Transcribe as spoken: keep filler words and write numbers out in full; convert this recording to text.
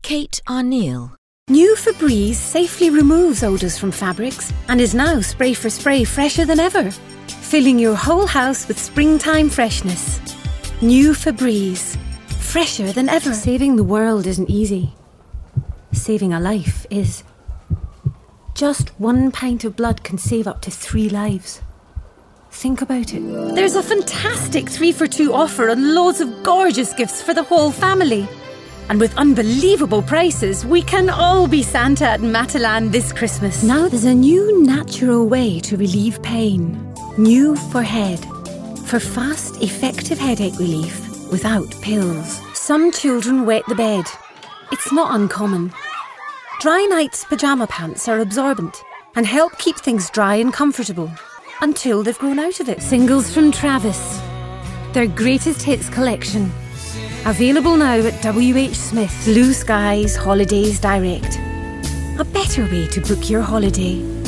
Kate Arneil. New Febreze safely removes odours from fabrics and is now spray for spray fresher than ever, filling your whole house with springtime freshness. New Febreze, fresher than ever. Saving the world isn't easy. Saving a life is. Just one pint of blood can save up to three lives. Think about it. There's a fantastic three for two offer and loads of gorgeous gifts for the whole family. And with unbelievable prices, we can all be Santa at Matalan this Christmas. Now there's a new natural way to relieve pain. New for Head. For fast, effective headache relief without pills. Some children wet the bed. It's not uncommon. Dry Night's pyjama pants are absorbent and help keep things dry and comfortable until they've grown out of it. Singles from Travis. Their greatest hits collection. Available now at W H Smith. Blue Skies Holidays Direct. A better way to book your holiday.